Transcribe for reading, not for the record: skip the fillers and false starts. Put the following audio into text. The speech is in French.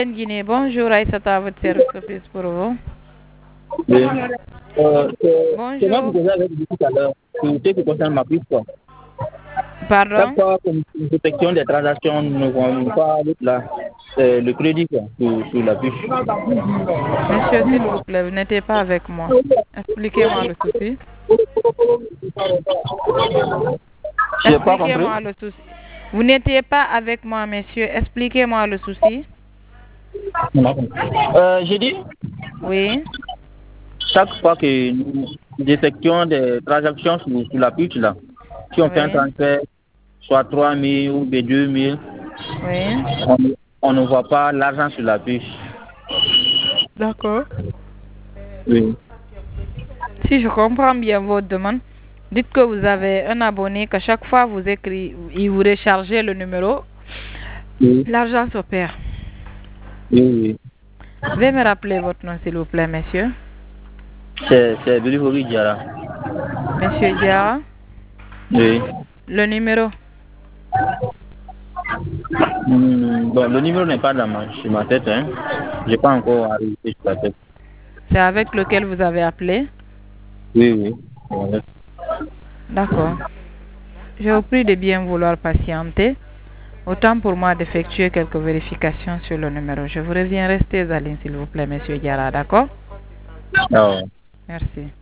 Guinée, bonjour Aïssata, à votre service pour vous. Oui. C'est moi Bonjour. qui vous avais dit tout à l'heure, sur ce qui concerne ma piste. Pardon? Chaque fois qu'une protection des transactions ne vont pas avec le crédit quoi, sur la puce. Monsieur, s'il vous plaît, vous n'étiez pas avec moi. Expliquez-moi le souci. Je n'ai pas compris. Expliquez-moi le souci. Vous n'étiez pas avec moi, monsieur. Expliquez-moi le souci. J'ai dit, Oui. chaque fois que nous détections des transactions sur la puce, là, si on fait un Oui. transfert, soit 3 000 ou 2 000, Oui. on ne voit pas l'argent sur la puce. D'accord. Oui. Si je comprends bien votre demande, dites que vous avez un abonné, qu'à chaque fois vous écrit, il vous rechargez le numéro, Oui. l'argent se perd. Oui, oui. Veuillez me rappeler votre nom, s'il vous plaît, monsieur. C'est Billy Diara. Monsieur Diara, Oui. le numéro. Bon, le numéro n'est pas sur ma tête. Hein. Je n'ai pas encore arrivé sur la tête. C'est avec lequel vous avez appelé? Oui, oui. Ouais. D'accord. Je vous prie de bien vouloir patienter. Autant pour moi d'effectuer quelques vérifications sur le numéro. Je vous reviens, restez à ligne, s'il vous plaît, monsieur Diara, d'accord? Ah ouais. Merci.